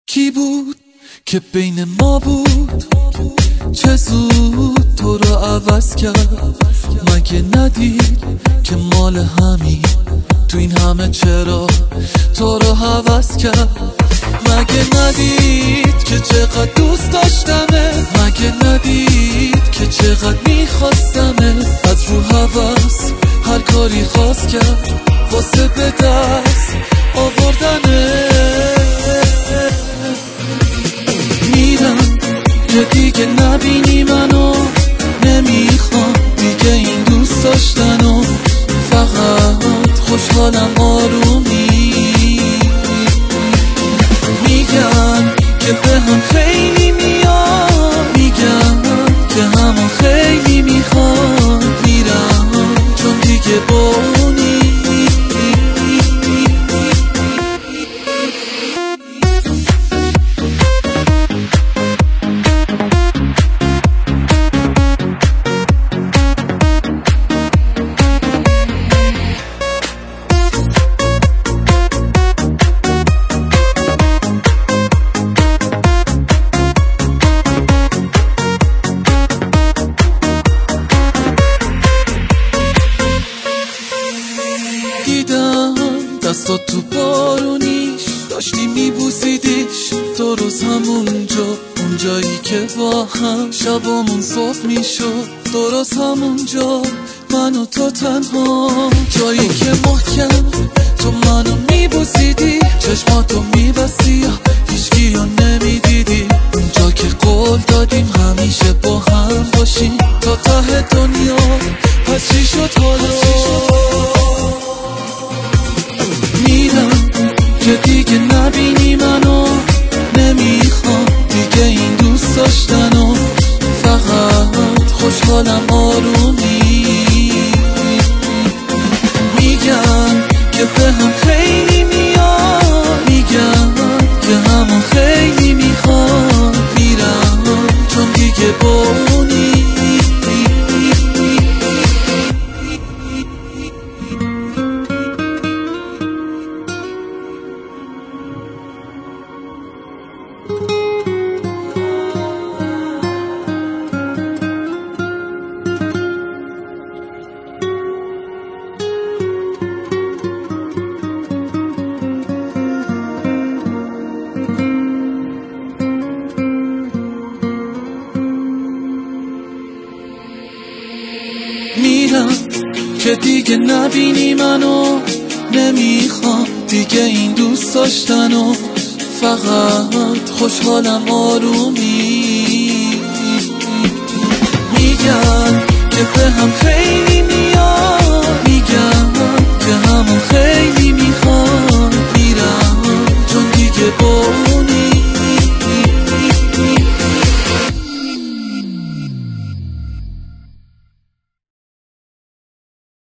کی بود که بین ما بود؟ چه زود تو رو عوض کرد؟ مگه ندید که مال همین تو این همه چرا تو رو حوض کرد؟ مگه ندید که چقدر دوست داشتمه؟ مگه ندید که چقدر میخواستمه؟ از رو حوض هر کاری خواست کرد واسه به دست آوردنه. میرم که دیگه نبینی منو، نمیخوام دیگه این دوست داشتنو، فقط خوشحالم آرومی. میگن که به هم خیلی میاد، میگن که همون خیلی میخواد، میرم چون دیگه بونی. دیدم دستات تو بارونیش، داشتی میبوسیدیش درست همونجا، اونجایی که با هم شبامون صبح میشد، درست همونجا من و تو تنها، جایی که محکم تو منو میبوسیدی، چشماتو میبستی هیچکیو نمیدیدی، اونجا که قول دادیم همیشه با هم باشیم تا ته دنیا. پس چی شد حالا؟ میرم که دیگه نبینی منو، نمیخوام دیگه این دوست داشتنو، فقط خوشحالم آرومی. میگن که به هم خیلی میاد، میگن که همون خیلی میخواد، میرم چون دیگه بونی. میرم که دیگه نبینی منو، نمیخوام دیگه این دوست داشتنو، فقط خوشحالم آرومی. میگن که به هم خیلی